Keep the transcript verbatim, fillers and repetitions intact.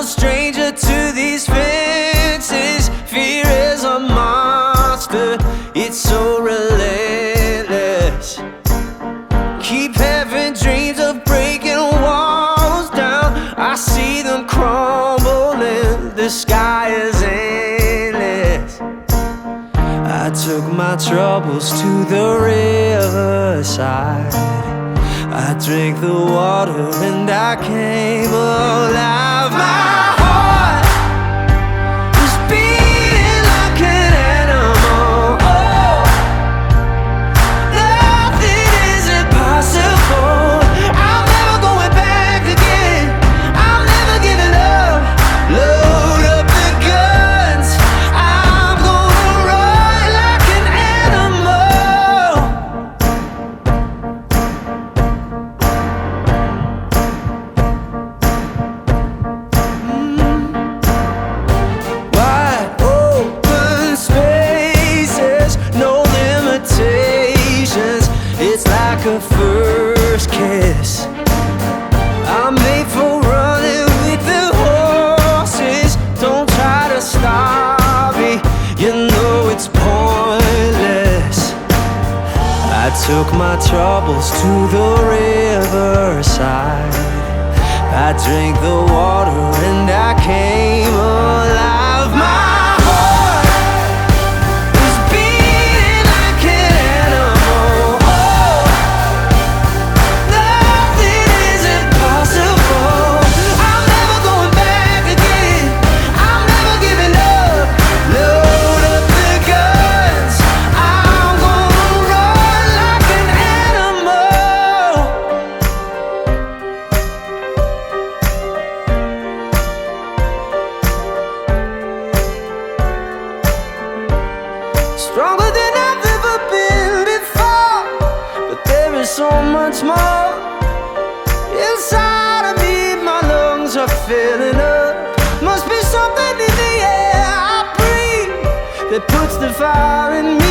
no stranger to these fences. Fear is a monster, it's so relentless. Keep having dreams of breaking walls down. I see them crumbling, the sky is endless. I took my troubles to the riverside. I drank the water and I came alive. My heart was beating like an animal. Oh, nothing is impossible. I'm never going back again. I'm never giving up. Load up the guns. I'm gonna run like an animal. Wide open spaces, no limitations. It's like a first kiss. I'm made for running with the horses. Don't try to stop me, you know it's pointless. I took my troubles to the riverside. I drank the water and I came alive. My heart was beating like an animal. Oh, nothing is impossible. I'm never going back again. I'm never giving up. Load up the guns. I'm gonna run like an animal. Stronger than I've ever been before, but there is so much more inside of me. My lungs are filling up. Must be something in the air I breathe that puts the fire in me.